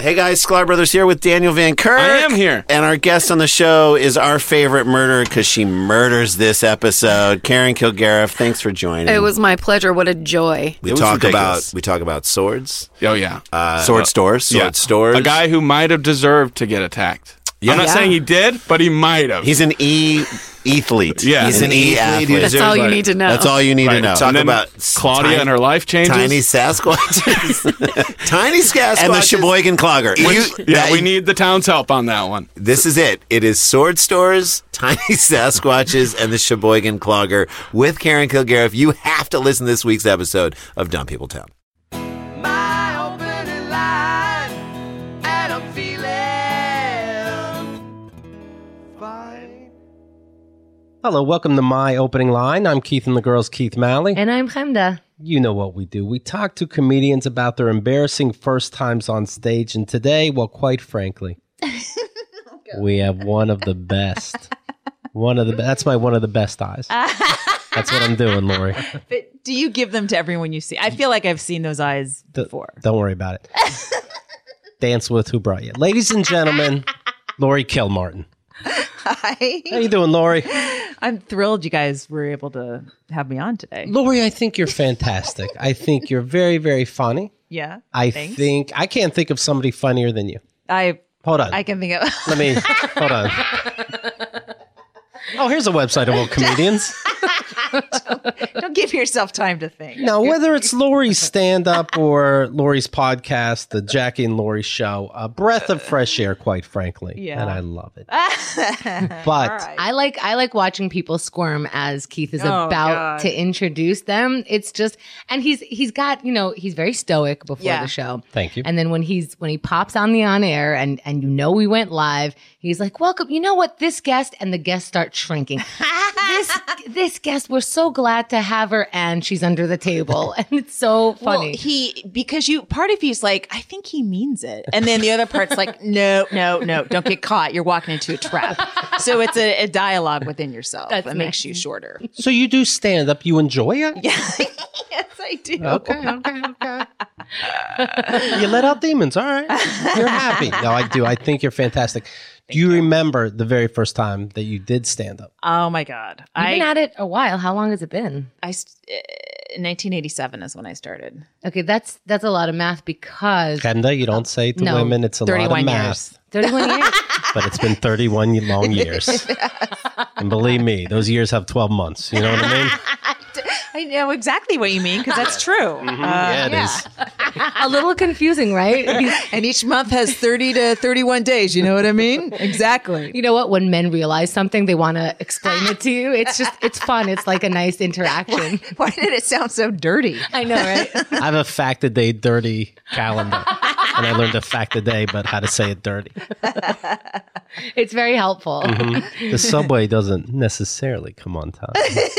Hey guys, Sklar Brothers here with Daniel Van Kirk. I am here. And our guest on the show is our favorite murderer because she murders this episode, Karen Kilgariff. Thanks for joining. It was my pleasure. What a joy. We talk about swords. Oh, yeah. Sword stores. A guy who might have deserved to get attacked. I'm not saying he did, but he might have. He's an athlete. Yeah. He's an athlete. That's all you need to know. That's all you need to know. Talk about Claudia and her life changes. Tiny Sasquatches. Tiny Sasquatches. And the Sheboygan Clogger. We need the town's help on that one. This is it. It is sword stores, Tiny Sasquatches, and the Sheboygan Clogger with Karen Kilgariff. You have to listen to this week's episode of Dumb People Town. Hello, welcome to My Opening Line. I'm Keith and the girls, Keith Malley. And I'm Chemda. You know what we do. We talk to comedians about their embarrassing first times on stage. And today, well, quite frankly, we have one of the best. That's my one of the best eyes. That's what I'm doing, Lori. But do you give them to everyone you see? I feel like I've seen those eyes before. Don't worry about it. Dance with who brought you. Ladies and gentlemen, Lori Kilmartin. Hi. How you doing, Lori? I'm thrilled you guys were able to have me on today. Lori, I think you're fantastic. I think you're very, very funny. Yeah. Thanks. I can't think of somebody funnier than you. Hold on. I can think of. Hold on. Oh, here's a website of old comedians. Don't give yourself time to think. Now, whether it's Lori's stand-up or Lori's podcast, the Jackie and Lori Show, a breath of fresh air, quite frankly. Yeah. And I love it. But right. I like watching people squirm as Keith is about God. to introduce them. It's just, and he's got, he's very stoic before the show. Thank you. And then when he pops on the on air and we went live, he's like, welcome. You know what? This guest, and the guests start shrinking. This guest, we're so glad to have her, and she's under the table, and it's so funny. Well, because part of you's like, I think he means it, and then the other part's like, no, don't get caught. You're walking into a trap. So it's a dialogue within yourself that makes you shorter. so you do stand-up. You enjoy it? Yeah. Yes, I do. Okay. You let out demons. All right. You're happy. No, I do. I think you're fantastic. Do you remember the very first time that you did stand up? Oh my God. You've been at it a while. How long has it been? 1987 is when I started. Okay, that's a lot of math because Kenda, you don't say to women it's a lot of math. 31 years. But it's been 31 long years. And believe me, those years have 12 months. You know what I mean? I know exactly what you mean because that's true. Yeah, it is. A little confusing, right? And each month has 30 to 31 days. You know what I mean? Exactly. You know what? When men realize something, they want to explain it to you. It's fun. It's like a nice interaction. Why did it sound so dirty? I know, right? I have a fact a day dirty calendar. And I learned a fact a day about how to say it dirty. It's very helpful. Mm-hmm. The subway doesn't necessarily come on time.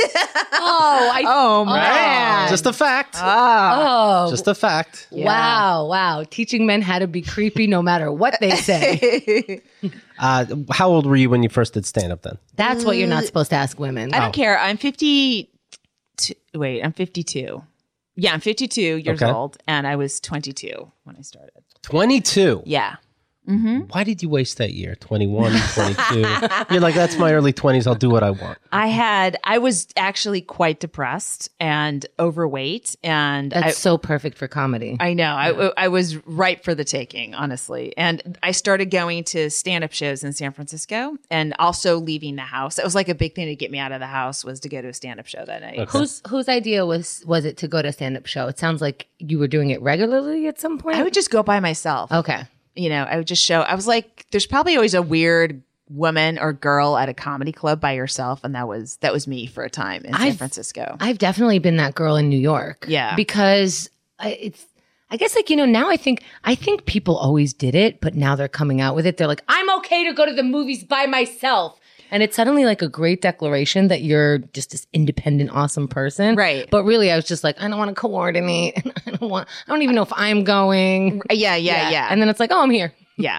Oh, man. Just a fact. Oh. Just a fact. Yeah. Wow. Teaching men how to be creepy no matter what they say. How old were you when you first did stand-up then? That's what you're not supposed to ask women. I don't care. I'm 52. Wait, I'm 52. Yeah, I'm 52 years old, and I was 22 when I started. 22? Yeah. Mm-hmm. Why did you waste that year? 21, 22? You're like, that's my early 20s. I'll do what I want. I was actually quite depressed and overweight. And that's so perfect for comedy. I know. Yeah. I was ripe for the taking, honestly. And I started going to stand-up shows in San Francisco and also leaving the house. It was like a big thing to get me out of the house was to go to a stand-up show that night. Okay. Whose idea was it to go to a stand-up show? It sounds like you were doing it regularly at some point. I would just go by myself. Okay. I would just show. I was like, there's probably always a weird woman or girl at a comedy club by yourself, and that was me for a time in San Francisco. I've definitely been that girl in New York. Yeah, because I guess now I think people always did it, but now they're coming out with it. They're like, I'm okay to go to the movies by myself. And it's suddenly like a great declaration that you're just this independent, awesome person. Right. But really, I was just like, I don't want to coordinate. I don't even know if I'm going. Yeah. And then it's like, oh, I'm here. Yeah.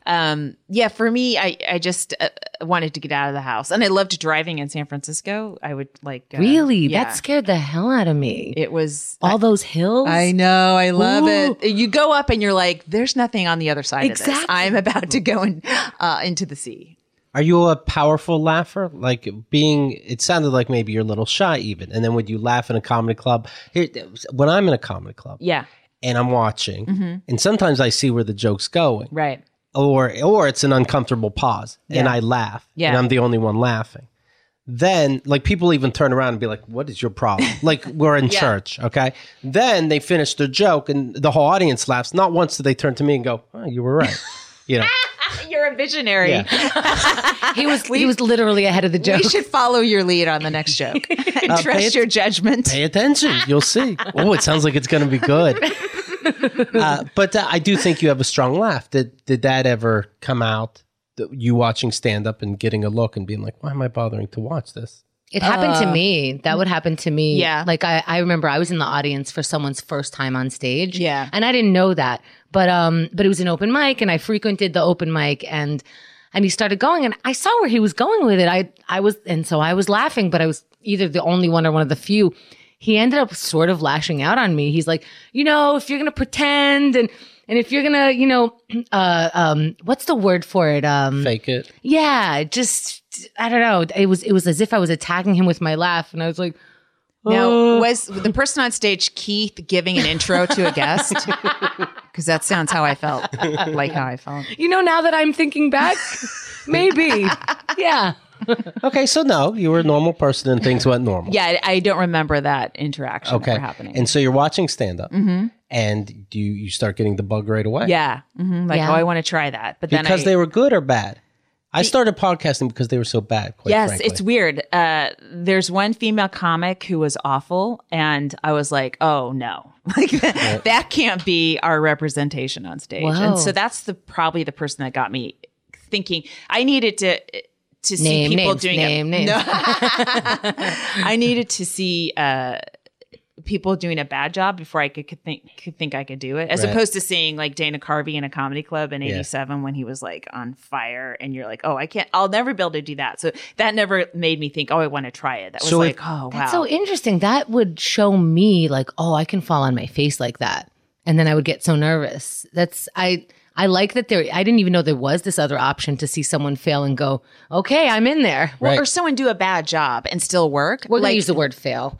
Yeah, for me, I just wanted to get out of the house, and I loved driving in San Francisco. I would like Really? yeah. That scared the hell out of me. It was All those hills. I know, I love Ooh. it. You go up and you're like, there's nothing on the other side of this. Exactly. I'm about to go into the sea. Are you a powerful laugher? Like it sounded like maybe you're a little shy even. And then would you laugh in a comedy club? When I'm in a comedy club Yeah, and I'm watching, and sometimes I see where the joke's going. right. Or it's an uncomfortable pause and Yeah. I laugh Yeah. and I'm the only one laughing. Then like people even turn around and be like, what is your problem? Like we're in church. Okay. Then they finish their joke and the whole audience laughs. Not once do they turn to me and go, oh, you were right. You know, You're a visionary. Yeah. he was literally ahead of the joke. We should follow your lead on the next joke. And trust your judgment. pay attention. You'll see. Oh, it sounds like it's going to be good. But I do think you have a strong laugh. Did that ever come out? You watching stand up and getting a look and being like, why am I bothering to watch this? It happened to me. That would happen to me. Yeah. Like I remember I was in the audience for someone's first time on stage. Yeah. And I didn't know that. But it was an open mic and I frequented the open mic and he started going and I saw where he was going with it. I was laughing, but I was either the only one or one of the few. He ended up sort of lashing out on me. He's like, if you're gonna pretend and if you're gonna, what's the word for it? Fake it. Yeah, just I don't know. It was as if I was attacking him with my laugh, and I was like, Now, was the person on stage Keith giving an intro to a guest? Because that sounds how I felt. Like how I felt. now that I'm thinking back, maybe, yeah. Okay, so no, you were a normal person and things went normal. Yeah, I don't remember that interaction Okay. ever happening. And so you're watching stand up and do you start getting the bug right away? yeah. Like, Yeah. I want to try that. But then Because they were good or bad? I started podcasting because they were so bad, quite Yes, frankly. it's weird. There's one female comic who was awful, and I was like, "Oh no, like that can't be our representation on stage." Whoa. And so that's probably the person that got me thinking I needed to see Name people names, doing name it. names. No. I needed to see people doing a bad job before I could think I could do it, as Right. opposed to seeing like Dana Carvey in a comedy club in '87 when he was like on fire, and you're like, oh, I'll never be able to do that. So that never made me think, oh, I want to try it. That was So like, if- oh, wow. That's so interesting. That would show me like, oh, I can fall on my face like that, and then I would get so nervous. I like that I didn't even know there was this other option to see someone fail and go, okay, I'm in there. Well, Right. or someone do a bad job and still work. We're gonna Like, use the word fail.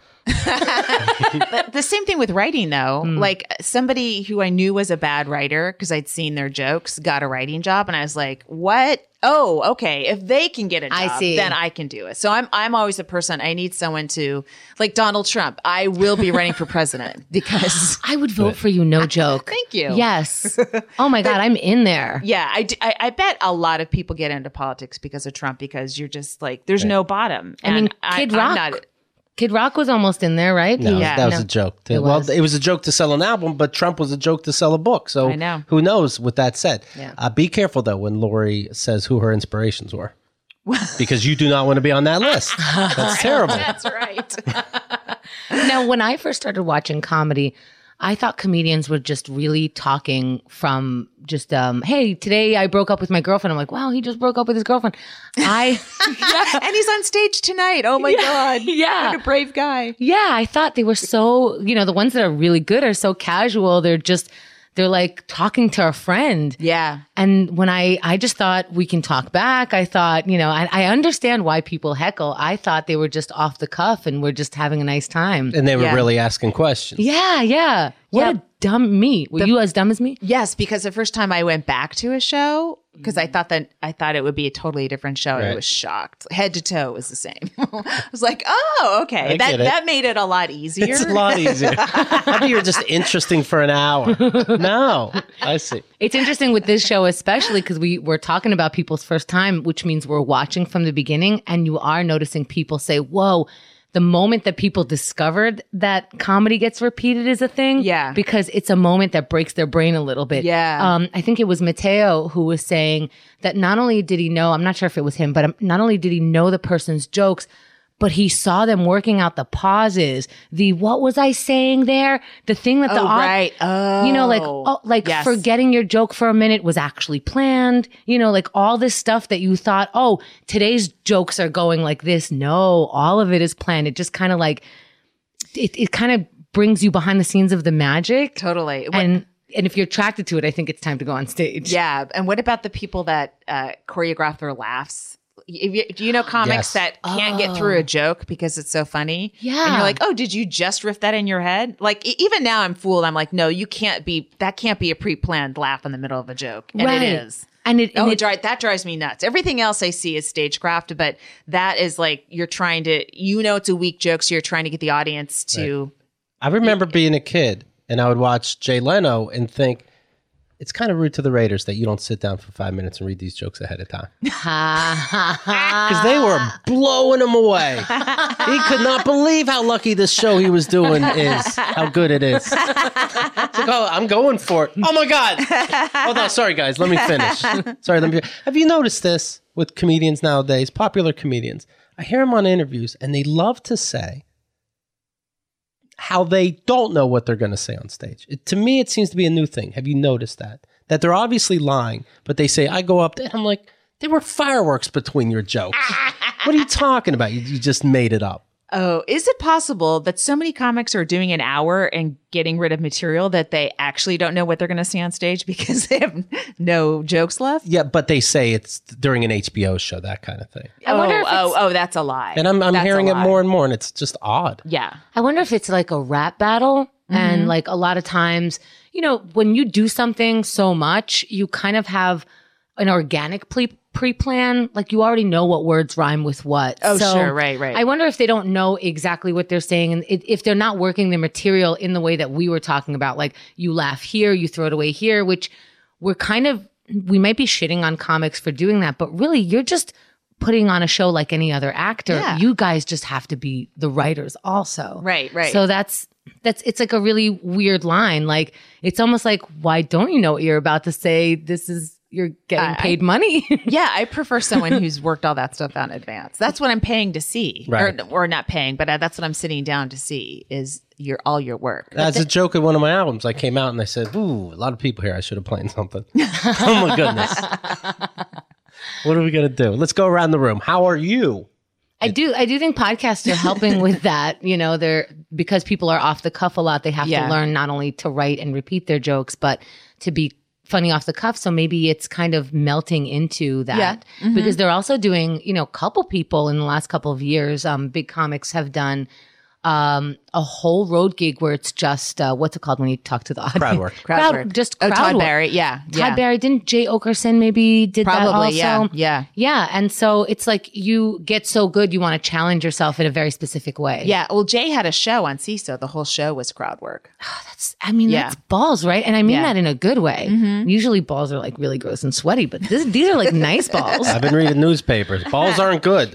the same thing with writing, though. Like somebody who I knew was a bad writer because I'd seen their jokes got a writing job, and I was like, "What? Oh, okay. If they can get a job, I see. then I can do it." So I'm always a person. I need someone to, like Donald Trump. I will be running for president because. I would vote for you, no joke. Thank you. Yes. Oh my God, I'm in there. Yeah, I bet a lot of people get into politics because of Trump because you're just like, there's no bottom. I mean, Kid Rock. Kid Rock was almost in there, right? No, Yeah. that was No. a joke. It Well, was. it was a joke to sell an album, but Trump was a joke to sell a book. So I know. who knows with that said. Yeah. Be careful, though, when Lori says who her inspirations were. Because you do not want to be on that list. That's terrible. That's right. Now, when I first started watching comedy, I thought comedians were just really talking from just, hey, today I broke up with my girlfriend. I'm like, wow, he just broke up with his girlfriend. And he's on stage tonight. Oh my God. yeah. What a brave guy. Yeah, I thought they were so, the ones that are really good are so casual. They're like talking to a friend. Yeah. And when I just thought we can talk back, I thought, I understand why people heckle. I thought they were just off the cuff and we're just having a nice time. And they were Yeah. really asking questions. Yeah. What Yeah. a dumb me. Were you as dumb as me? Yes, because the first time I went back to a show, because I thought it would be a totally different show. I Right. was shocked. Head to toe was the same. I was like, oh, okay. I get it. That made it a lot easier. It's a lot easier. I thought you were just interesting for an hour. No, I see. It's interesting with this show, especially because we're talking about people's first time, which means we're watching from the beginning and you are noticing people say, whoa, the moment that people discovered that comedy gets repeated is a thing. Yeah. Because it's a moment that breaks their brain a little bit. Yeah. I think it was Mateo who was saying that not only did he know, I'm not sure if it was him, but not only did he know the person's jokes, but he saw them working out the pauses, what was I saying there? The thing that the right. Yes. Forgetting your joke for a minute was actually planned. Like all this stuff that you thought, today's jokes are going like this. No, all of it is planned. It just kind of like, it kind of brings you behind the scenes of the magic. Totally. And if you're attracted to it, I think it's time to go on stage. Yeah. And what about the people that choreograph their laughs? Do you know comics that can't get through a joke because it's so funny? Yeah. And you're like, did you just riff that in your head? Like, even now I'm fooled. I'm like, no, that can't be a pre-planned laugh in the middle of a joke. And right. it is. That drives me nuts. Everything else I see is stagecraft, but that is like, you're trying to, it's a weak joke, so you're trying to get the audience to. Right. I remember being a kid and I would watch Jay Leno and think, it's kind of rude to the Raiders that you don't sit down for 5 minutes and read these jokes ahead of time. Because they were blowing him away. He could not believe how lucky this show he was doing is, how good it is. It's like, I'm going for it. Oh my God. Oh no, sorry guys, let me finish. Have you noticed this with comedians nowadays, popular comedians? I hear them on interviews and they love to say how they don't know what they're going to say on stage. To me, it seems to be a new thing. Have you noticed that? That they're obviously lying, but they say, I go up there, and I'm like, there were fireworks between your jokes. What are you talking about? You just made it up. Oh, is it possible that so many comics are doing an hour and getting rid of material that they actually don't know what they're going to say on stage because they have no jokes left? Yeah, but they say it's during an HBO show, that kind of thing. I wonder if that's a lie. And I'm hearing it more and more, and it's just odd. Yeah. I wonder if it's like a rap battle. And like a lot of times, when you do something so much, you kind of have an organic pre-plan. Like you already know what words rhyme with what. Oh, so sure. Right. I wonder if they don't know exactly what they're saying. And if they're not working the material in the way that we were talking about, like you laugh here, you throw it away here, which we might be shitting on comics for doing that. But really, you're just putting on a show like any other actor. Yeah. You guys just have to be the writers also. Right. So it's like a really weird line. Like, it's almost like, why don't you know what you're about to say? You're getting paid money. Yeah, I prefer someone who's worked all that stuff out in advance. That's what I'm paying to see. Right. Or not paying, but that's what I'm sitting down to see is all your work. That's a joke in one of my albums. I came out and I said, ooh, a lot of people here. I should have played something. Oh my goodness. What are we going to do? Let's go around the room. How are you? I do think podcasts are helping with that. Because people are off the cuff a lot, they have to learn not only to write and repeat their jokes, but to be funny off the cuff. So maybe it's kind of melting into that because they're also doing, couple people in the last couple of years, big comics have done a whole road gig where it's just what's it called when you talk to the audience? Crowd work. Just crowd Todd work. Barry, yeah. Todd Barry, didn't Jay Okerson maybe did Probably, that also? yeah. And so it's like you get so good, you want to challenge yourself in a very specific way. Yeah. Well, Jay had a show on CISO. The whole show was crowd work. That's balls, right? And I mean that in a good way. Usually balls are like really gross and sweaty, but these are like nice balls. I've been reading newspapers. Balls aren't good.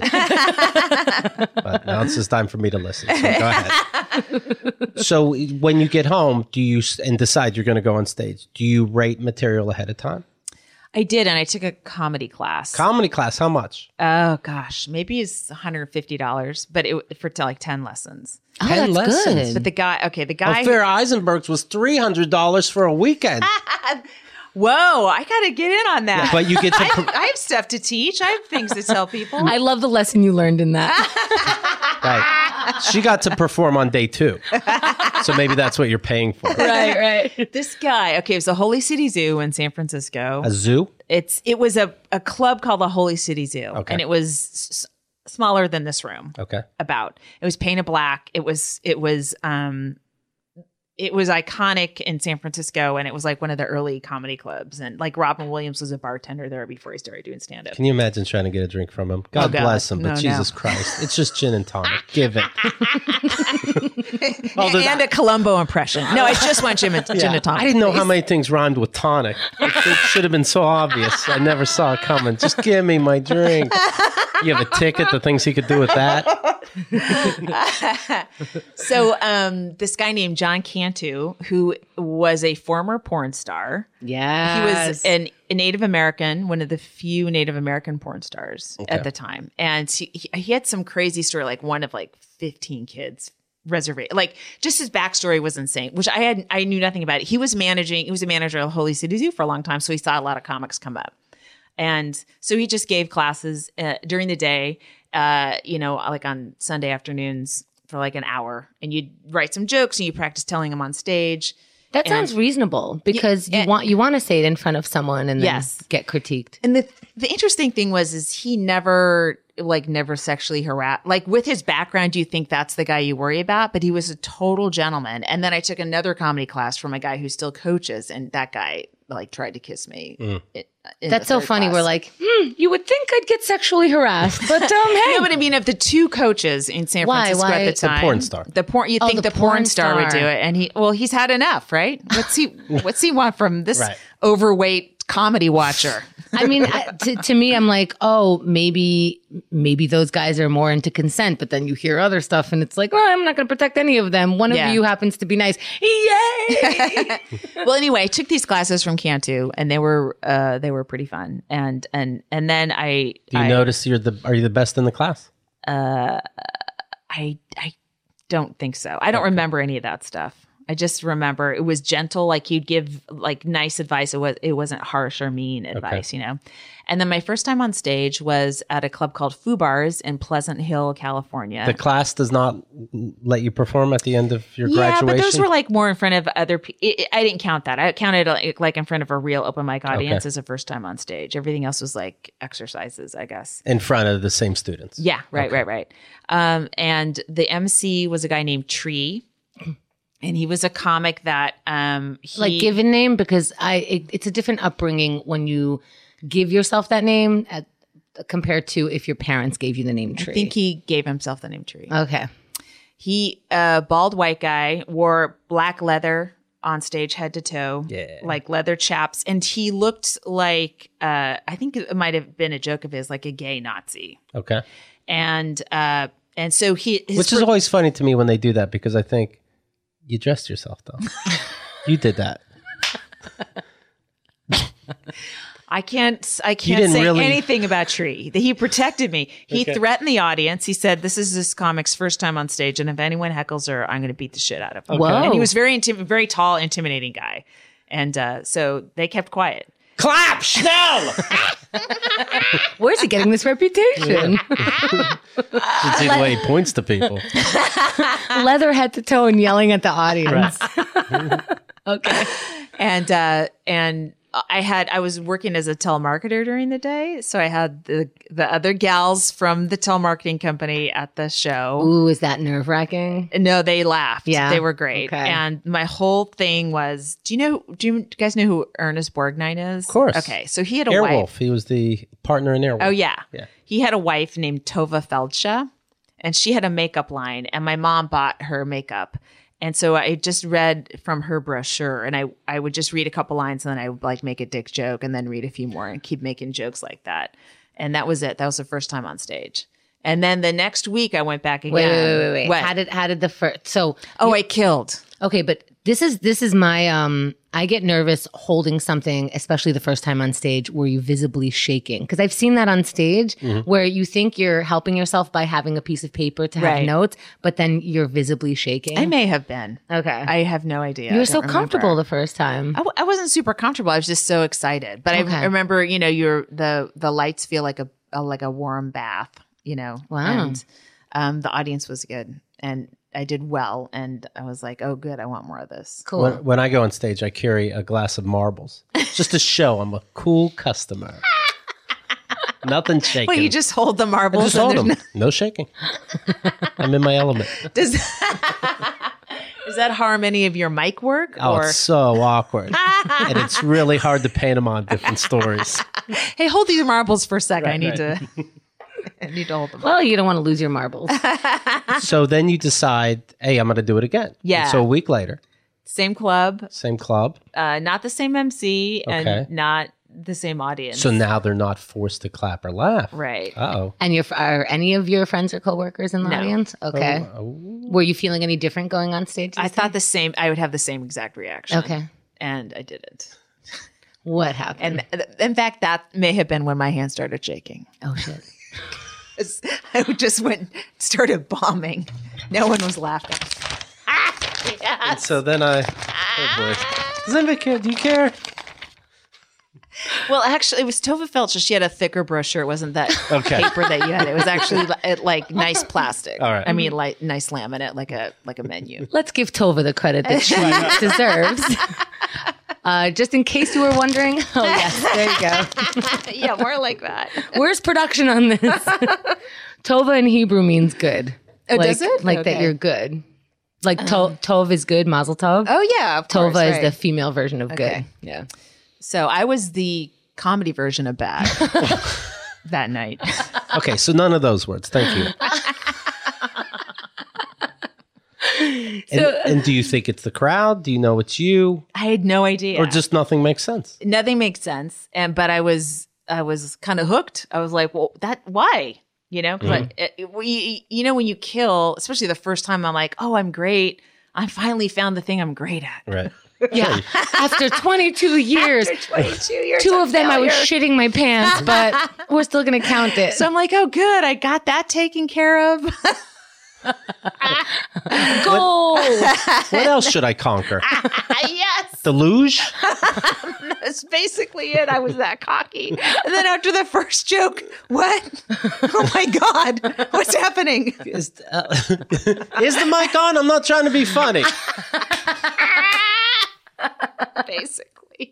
But now it's just time for me to listen. So go ahead. So when you get home, and decide you're going to go on stage, do you rate material ahead of time? I did, and I took a comedy class. Comedy class, how much? Oh gosh, maybe it's $150, but for like 10 lessons. Oh, 10 that's lessons. good. But the guy. Farrah Eisenberg's was $300 for a weekend. Whoa, I got to get in on that. But you get to. I have stuff to teach. I have things to tell people. I love the lesson you learned in that. Right. She got to perform on day 2. So maybe that's what you're paying for. Right. This guy, it was the Holy City Zoo in San Francisco. A zoo? It was a club called the Holy City Zoo. Okay. And it was smaller than this room. Okay. It was painted black. It was iconic in San Francisco, and it was like one of the early comedy clubs. And like Robin Williams was a bartender there before he started doing stand-up. Can you imagine trying to get a drink from him? God bless him, but Jesus Christ. It's just gin and tonic. Give it. And a Columbo impression. No, I just want gin and tonic. I didn't know how many things rhymed with tonic. It should have been so obvious. I never saw it coming. Just give me my drink. You have a ticket, the things he could do with that. So this guy named John Cantu, who was a former porn star. Yeah. He was a Native American, one of the few Native American porn stars at the time. And he had some crazy story, like one of like 15 kids reservation. Like just his backstory was insane, which I knew nothing about it. He was a manager of Holy City Zoo for a long time. So he saw a lot of comics come up. And so he just gave classes during the day, like on Sunday afternoons for like an hour, and you'd write some jokes and you practice telling them on stage. That sounds reasonable because you want to say it in front of someone and then get critiqued. And the interesting thing is he never sexually harassed. Like with his background, you think that's the guy you worry about, but he was a total gentleman. And then I took another comedy class from a guy who still coaches, and that guy like tried to kiss me. That's so funny. Class. We're like, you would think I'd get sexually harassed, but hey. You know what I mean? Of the two coaches in San Francisco at the time, the porn star. The porn star would do it, and he's had enough, right? What's he want from this overweight comedy watcher? I mean, to me, I'm like, oh, maybe those guys are more into consent, but then you hear other stuff, and it's like, oh, I'm not going to protect any of them. One of you happens to be nice. Yay! Well, anyway, I took these classes from Cantu, and they were pretty fun. And then I do you notice are you the best in the class? I don't think so. I don't remember any of that stuff. I just remember it was gentle, like he'd give like nice advice. It wasn't harsh or mean advice, you know. And then my first time on stage was at a club called Fubar's in Pleasant Hill, California. The class does not let you perform at the end of your graduation? Yeah, but those were like more in front of other people. I didn't count that. I counted like in front of a real open mic audience as a first time on stage. Everything else was like exercises, I guess. In front of the same students? Yeah, right. And the MC was a guy named Tree. And he was a comic that like given name, because it's a different upbringing when you give yourself that name compared to if your parents gave you the name Tree. I think he gave himself the name Tree. Okay. He bald white guy, wore black leather on stage head to toe, like leather chaps, and he looked like I think it might have been a joke of his, like a gay Nazi. Okay. And so which is always funny to me when they do that, because I think. You dressed yourself, though. You did that. I can't say anything about Tree. He protected me. He threatened the audience. He said, "This is this comic's first time on stage, and if anyone heckles her, I'm going to beat the shit out of him." Whoa. And he was very tall, intimidating guy. And so they kept quiet. Clap, Schnell! Where's he getting this reputation? It's the way he points to people. Leather head to toe and yelling at the audience. Right. Okay. And I was working as a telemarketer during the day, so I had the other gals from the telemarketing company at the show. Ooh, is that nerve-wracking? No, they laughed. Yeah, they were great. Okay. And my whole thing was, do you guys know who Ernest Borgnine is? Of course. Okay, so he had a Airwolf. wife. He was the partner in Airwolf. Oh yeah. He had a wife named Tova Feldsha, and she had a makeup line, and my mom bought her makeup. And so I just read from her brochure, and I would just read a couple lines, and then I would like make a dick joke and then read a few more and keep making jokes like that. And that was it. That was the first time on stage. And then the next week I went back again. Wait. What? How did the first, so. I killed. Okay, but this is my, I get nervous holding something, especially the first time on stage, where you visibly shaking. Because I've seen that on stage where you think you're helping yourself by having a piece of paper to have notes, but then you're visibly shaking. I may have been. Okay. I have no idea. You were so comfortable the first time. I wasn't super comfortable. I was just so excited. But I remember, the lights feel like a warm bath, Wow. And the audience was good. And I did well, and I was like, "Oh, good! I want more of this." Cool. When I go on stage, I carry a glass of marbles just to show I'm a cool customer. Nothing shaking. Well, you just hold the marbles. I just hold them. No shaking. I'm in my element. Does that harm any of your mic work? Oh, it's so awkward, and it's really hard to paint them on different stories. Hey, hold these marbles for a second. I need to hold them. Well, you don't want to lose your marbles. So then you decide, hey, I'm going to do it again. Yeah. And so a week later. Same club. Same club. Not the same MC and not the same audience. So now they're not forced to clap or laugh. Right. Uh-oh. And are any of your friends or coworkers in the No. audience? Okay. Were you feeling any different going on stage? I thought the same. I would have the same exact reaction. Okay. And I didn't. What happened? And in fact, that may have been when my hands started shaking. Oh shit. I just started bombing. No one was laughing. And so then oh boy. Does anybody care? Do you care? Well, actually, it was Tova Felcher. She had a thicker brochure. It wasn't that Okay. paper that you had. It was actually like nice plastic. All right. I mean, like nice laminate, like a menu. Let's give Tova the credit that she deserves. Just in case you were wondering. Oh yes, there you go. Yeah, more like that. Where's production on this? Tova in Hebrew means good. Oh, does it? Like that Okay. you're good. Like Tov is good, Mazel Tov. Oh yeah, of Tova course, is right. the female version of good. Okay. Yeah. So I was the comedy version of bad that night. Okay, so none of those words. Thank you. And do you think it's the crowd? Do you know it's you? I had no idea. Or just nothing makes sense? Nothing makes sense. But I was kind of hooked. I was like, well, why? You know, when you kill, especially the first time, I'm like, oh, I'm great. I finally found the thing I'm great at. Right. Yeah. After 22 years. 22 years. Two of them I was shitting my pants, but we're still going to count it. So I'm like, oh, good. I got that taken care of. Gold. What else should I conquer? Yes. The luge? That's basically it. I was that cocky. And then after the first joke, what? Oh my God. What's happening? Is the mic on? I'm not trying to be funny. Basically.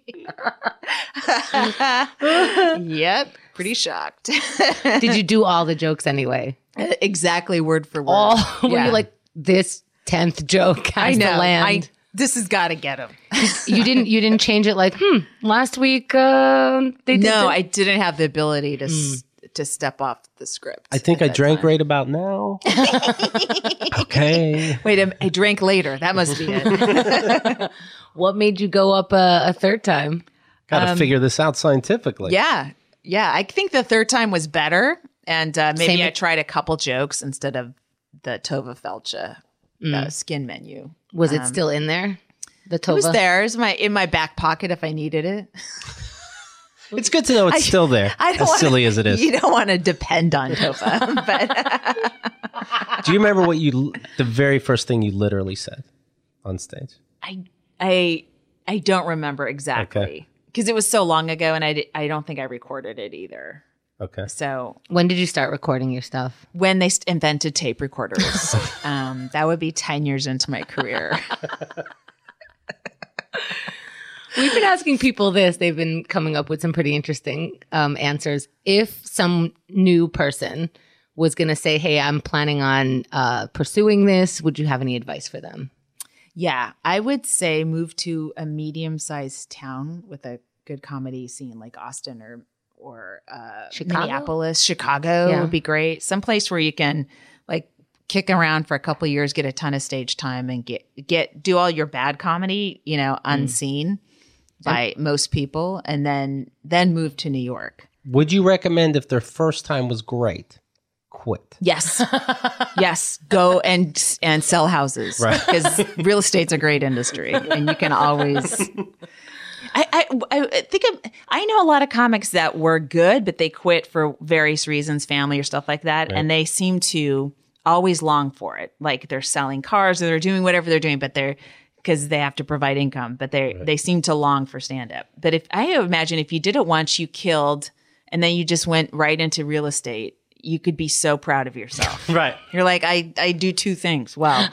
Yep. Pretty shocked. Did you do all the jokes anyway? Exactly word for word. All were Yeah. you like this 10th joke has to land? This has got to get him. You didn't change it like, last week they did No, this. I didn't have the ability to step off the script. I think I at that drank time. right about now. Okay. Wait, I drank later. That must be it. What made you go up a third time? Got to figure this out scientifically. Yeah. I think the third time was better. And maybe Same- I tried a couple jokes instead of the Tova Felcher skin menu. Was it still in there? The Tova? It was there. It was in my back pocket if I needed it. It's good to know it's still there, as silly as it is. You don't want to depend on Tova. But Do you remember the very first thing you literally said on stage? I don't remember exactly. Okay. Because it was so long ago, and I don't think I recorded it either. Okay. So When did you start recording your stuff? when they invented tape recorders, that would be 10 years into my career. We've been asking people this. They've been coming up with some pretty interesting answers. If some new person was going to say, hey, I'm planning on pursuing this, would you have any advice for them? Yeah, I would say move to a medium-sized town with a good comedy scene, like Austin or Chicago? Minneapolis. Chicago Yeah. would be great. Someplace where you can like kick around for a couple of years, get a ton of stage time, and do all your bad comedy, unseen by most people, and then move to New York. Would you recommend if their first time was great, quit? Yes, yes, go and sell houses, Right. Because real estate's a great industry, and you can always. I think I know a lot of comics that were good, but they quit for various reasons, family or stuff like that, Right. and they seem to always long for it. Like they're selling cars or they're doing whatever they're doing, but because they have to provide income, but they seem to long for stand up. But if I imagine if you did it once, you killed, and then you just went right into real estate, you could be so proud of yourself. Right. You're like, I do two things. Wow.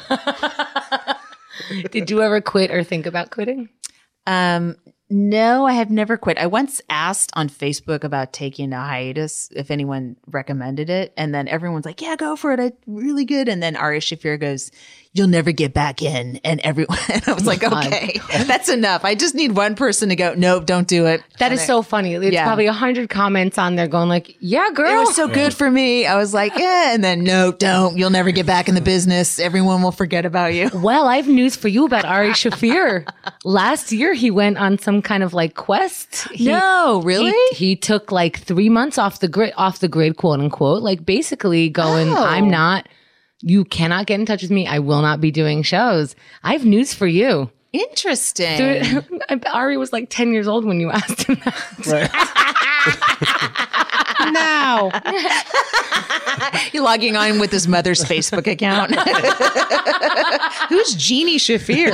Did you ever quit or think about quitting? No, I have never quit. I once asked on Facebook about taking a hiatus if anyone recommended it. And then everyone's like, yeah, go for it. It's really good. And then Ari Shafir goes, you'll never get back in. And everyone, and I was like, okay, that's enough. I just need one person to go, nope, don't do it. That is so funny. It's probably 100 comments on there going like, yeah, girl. It was so good for me. I was like, yeah. And then, no, don't. You'll never get back in the business. Everyone will forget about you. Well, I have news for you about Ari Shaffir. Last year, he went on some kind of like quest. No, really? He took like 3 months off the grid, quote unquote, like basically going, you cannot get in touch with me. I will not be doing shows. I have news for you. Interesting. Ari was like 10 years old when you asked him that. Right. No. He's logging on with his mother's Facebook account. Who's Jeannie Shaffir?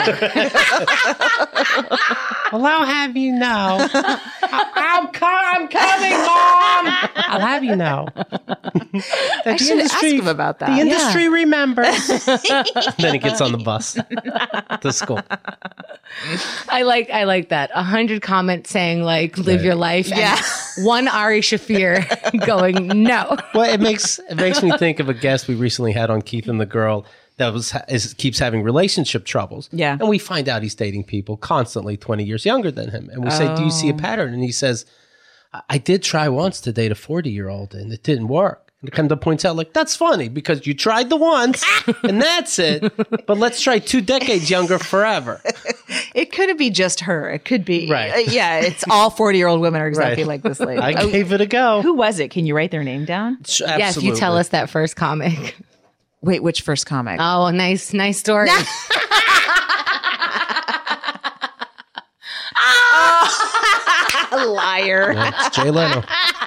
Well, I'll have you know. I'm coming, Mom. I'll have you know. I should ask him about that. The industry remembers. Then he gets on the bus to school. I like that. 100 comments saying like, live your life. Yeah. And one Ari Shaffir going, no. Well, it makes me think of a guest we recently had on, Keith and the Girl, that keeps having relationship troubles. Yeah. And we find out he's dating people constantly 20 years younger than him. And we say, do you see a pattern? And he says, I did try once to date a 40-year-old and it didn't work. And Kendall points out, like, that's funny because you tried the once and that's it. But let's try 2 decades younger forever. It couldn't be just her. It could be. Right. It's all 40-year-old women are exactly like this lady. I gave it a go. Who was it? Can you write their name down? Absolutely. Yes, you tell us that first comic. Wait, which first comic? Oh, nice story. Liar. Yeah, it's Jay Leno.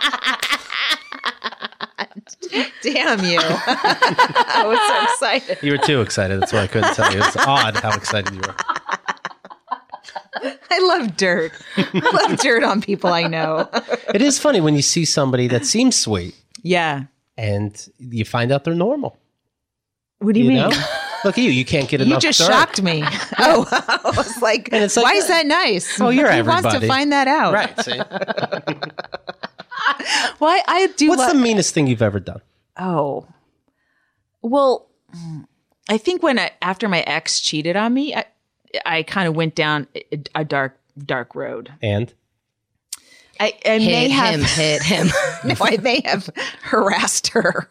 Damn you. I was so excited. You were too excited. That's why I couldn't tell you. It's odd how excited you were. I love dirt. I love dirt on people I know. It is funny when you see somebody that seems sweet Yeah. and you find out they're normal. What do you mean? know? Look at you. You can't get enough You just dirt. shocked me. Oh, I was like, And it's like, why is that nice? Oh, you're Who wants to everybody. find that out? Right. See? Why I do. What's the meanest thing you've ever done? Oh, well, I think after my ex cheated on me, I kind of went down a dark road. And? I may have hit him. No, I may have harassed her.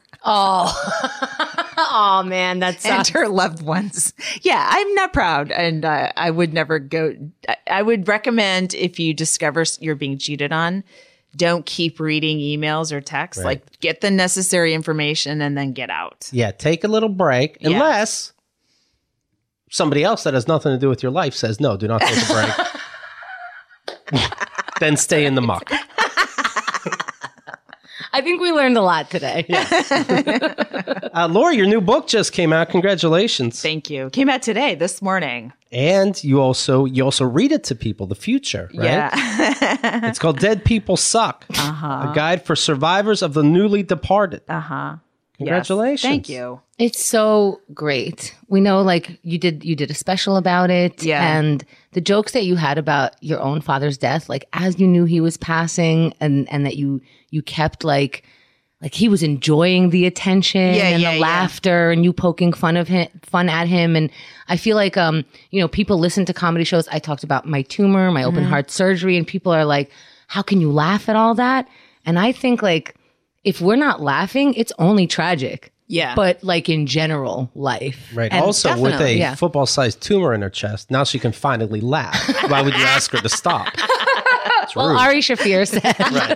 Oh man, that's and her loved ones. Yeah, I'm not proud, and I would never go. I would recommend if you discover you're being cheated on, don't keep reading emails or texts. Right. Like, get the necessary information and then get out. Yeah, take a little break. Yeah. Unless somebody else that has nothing to do with your life says, no, do not take a break. Then stay in the muck. I think we learned a lot today. Laura, your new book just came out. Congratulations. Thank you. Came out today, this morning. And you also read it to people, the future, right? Yeah. It's called Dead People Suck. A guide for survivors of the newly departed. Congratulations. Yes. Thank you. It's so great. We know, like, you did a special about it. Yeah. And the jokes that you had about your own father's death, like, as you knew he was passing and that you kept like he was enjoying the attention and the laughter and you poking fun at him. And I feel like, people listen to comedy shows. I talked about my tumor, my open heart surgery, and people are like, how can you laugh at all that? And I think, like, if we're not laughing, it's only tragic. Yeah. But like in general life. Right. And Also, with a definitely, football-sized tumor in her chest, now she can finally laugh. Why would you ask her to stop? It's Well, rude. Ari Shaffir said.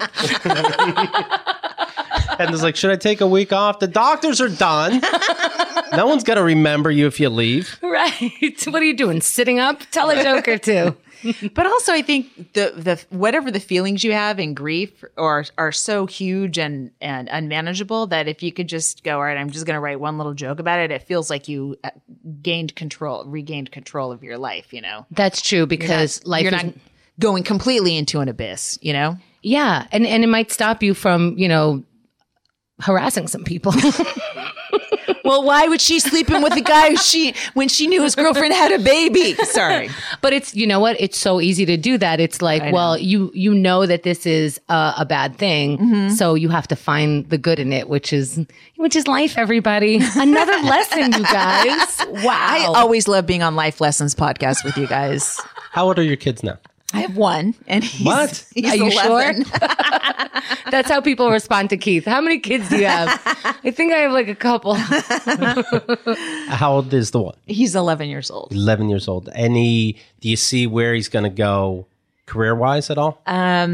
And it's like, should I take a week off? The doctors are done. No one's going to remember you if you leave. Right. What are you doing? Sitting up? Tell a joke or two. But also, I think the whatever the feelings you have in grief are so huge and unmanageable that if you could just go, all right, I'm just going to write one little joke about it, it feels like you regained control of your life. That's true because you're not going completely into an abyss. Yeah, and it might stop you from harassing some people. Well, why would she sleeping with a guy when she knew his girlfriend had a baby? Sorry. But it's, you know what? It's so easy to do that. It's like, well, you know that this is a bad thing. So you have to find the good in it, which is life, everybody. Another lesson, you guys. Wow. I always love being on Life Lessons podcast with you guys. How old are your kids now? I have one, and he's Are you 11. sure? That's how people respond to Keith. How many kids do you have? I think I have like a couple. How old is the one? He's 11 years old. 11 years old. Do you see where he's going to go career-wise at all?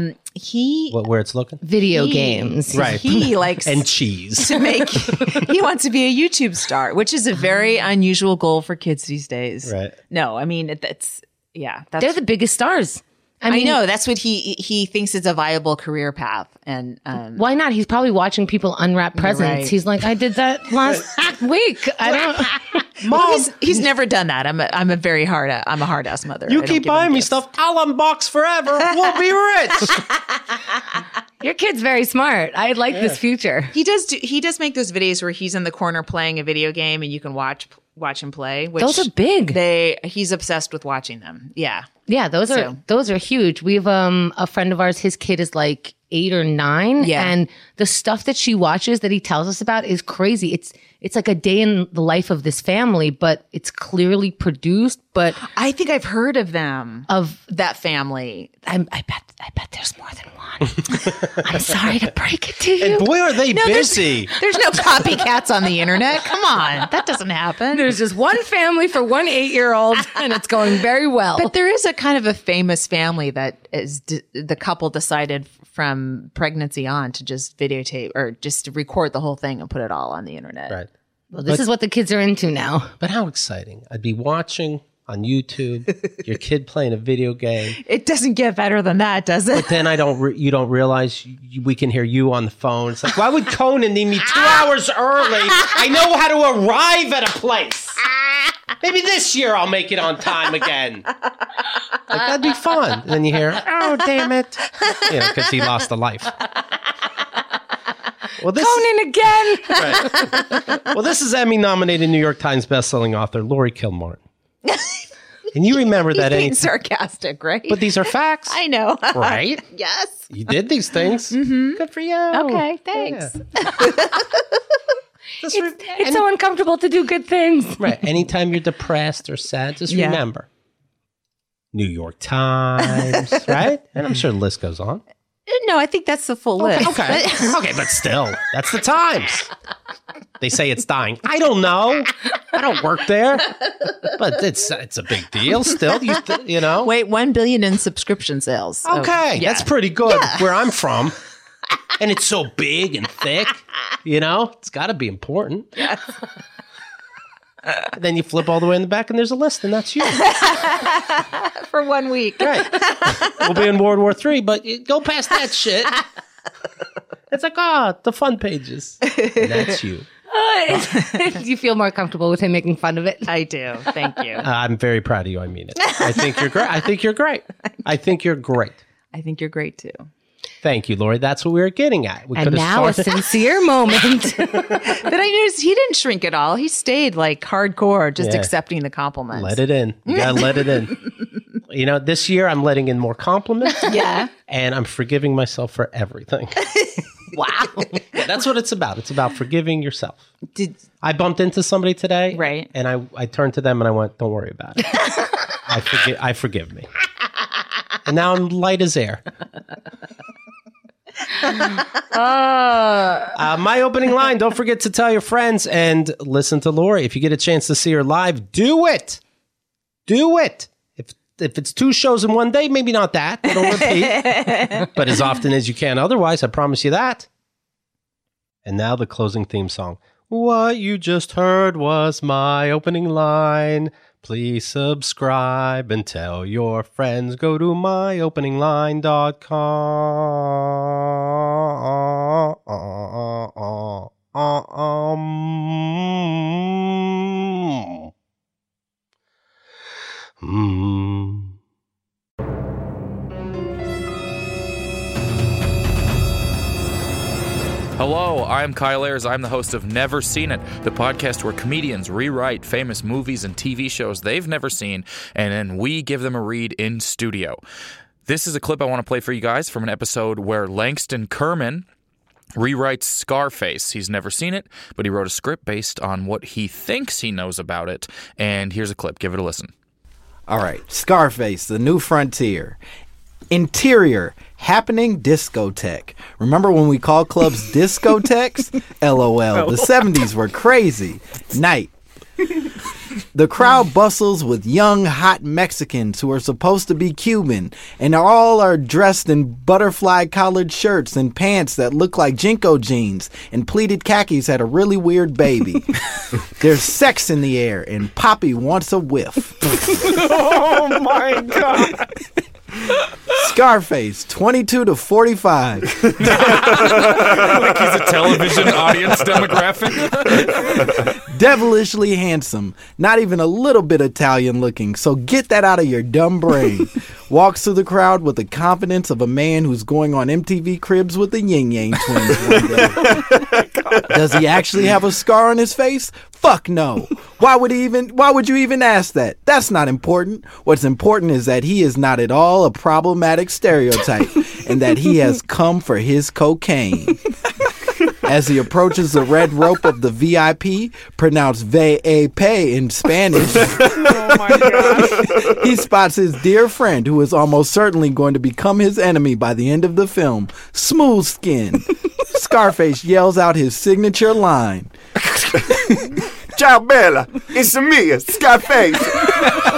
Where it's looking? Video games. Right. He likes and cheese. to make. He wants to be a YouTube star, which is a very unusual goal for kids these days. Right. No, I mean that's They're the biggest stars. I mean, I know that's what he thinks is a viable career path, and why not? He's probably watching people unwrap presents. right. He's like, I did that last week. I don't. Mom, he's never done that. I'm a hard ass mother. You I don't keep give him buying me gifts. stuff, I'll unbox forever. We'll be rich. Your kid's very smart. I like this future. He does make those videos where he's in the corner playing a video game, and you can watch him play. Which Those are big. He's obsessed with watching them. Yeah. Yeah, those are huge. We have a friend of ours. His kid is like 8 or 9, and the stuff that she watches that he tells us about is crazy. It's like a day in the life of this family, but it's clearly produced. But I think I've heard of them, of that family. I bet there's more than one. I'm sorry to break it to you. And boy, are they busy. There's no copycats on the internet. Come on, that doesn't happen. There's just one family for one 8-year-old, and it's going very well. But there is a kind of a famous family that is the couple decided from pregnancy on to just videotape or just to record the whole thing and put it all on the internet. Right. Well, this is what the kids are into now. But how exciting. I'd be watching on YouTube your kid playing a video game. It doesn't get better than that, does it? But then you don't realize we can hear you on the phone. It's like, why would Conan need me 2 hours early? I know how to arrive at a place. Maybe this year I'll make it on time again. Like, that'd be fun. And then you hear, oh, damn it. Because he lost a life. Well, Conan again. Right. Well, this is Emmy-nominated New York Times bestselling author Lori Kilmartin. And you remember that being sarcastic, right? But these are facts. I know. Right? Yes. You did these things. Mm-hmm. Good for you. Okay, thanks. Yeah. It's so uncomfortable to do good things. Right. Anytime you're depressed or sad, just remember. New York Times, right? And I'm sure the list goes on. No, I think that's the full list. Okay. Okay, but still, that's the Times. They say it's dying. I don't know. I don't work there. But it's a big deal still, you know. Wait, 1 billion in subscription sales. Okay, that's pretty good where I'm from. And it's so big and thick, you know. It's got to be important. Yes. Then you flip all the way in the back and there's a list and that's you. For 1 week. Right. We'll be in World War III, but you go past that shit. It's like, the fun pages. And that's you. You feel more comfortable with him making fun of it? I do. Thank you. I'm very proud of you. I mean it. I think you're great. I think you're great. I think you're great. I think you're great too. Thank you, Lori. That's what we were getting at. We and now a sincere moment. But I noticed he didn't shrink at all. He stayed like hardcore, just accepting the compliments. Let it in. You gotta let it in. You know, this year I'm letting in more compliments. Yeah. And I'm forgiving myself for everything. Wow. Yeah, that's what it's about. It's about forgiving yourself. I bumped into somebody today. Right. And I turned to them and I went, don't worry about it. I forgive me. And now I'm light as air. My opening line, don't forget to tell your friends and listen to Lori. If you get a chance to see her live, do it. Do it. If it's 2 shows in one day, maybe not that. It'll repeat. But as often as you can otherwise, I promise you that. And now the closing theme song. What you just heard was my opening line. Please subscribe and tell your friends. Go to myopeningline.com. Hello, I'm Kyle Ayers. I'm the host of Never Seen It, the podcast where comedians rewrite famous movies and TV shows they've never seen, and then we give them a read in studio. This is a clip I want to play for you guys from an episode where Langston Kerman rewrites Scarface. He's never seen it, but he wrote a script based on what he thinks he knows about it. And here's a clip. Give it a listen. All right. Scarface, The New Frontier. Interior, happening discotheque. Remember when we called clubs discotheques? LOL. The 70s were crazy. Night. The crowd bustles with young, hot Mexicans who are supposed to be Cuban, and all are dressed in butterfly collared shirts and pants that look like Jinko jeans, and pleated khakis had a really weird baby. There's sex in the air, and Poppy wants a whiff. Oh my God. Scarface, 22 to 45. Like he's a television audience demographic. Devilishly handsome, not even a little bit Italian looking, so get that out of your dumb brain. Walks through the crowd with the confidence of a man who's going on MTV Cribs with the Yin Yang Twins one day. Does he actually have a scar on his face? Fuck no. Why would you even ask that? That's not important. What's important is that he is not at all a problematic stereotype and that he has come for his cocaine. As he approaches the red rope of the VIP, pronounced VAP in Spanish, Oh my God. he spots his dear friend who is almost certainly going to become his enemy by the end of the film, Smooth Skin. Scarface yells out his signature line. Ciao, Bella. It's me, Scarface.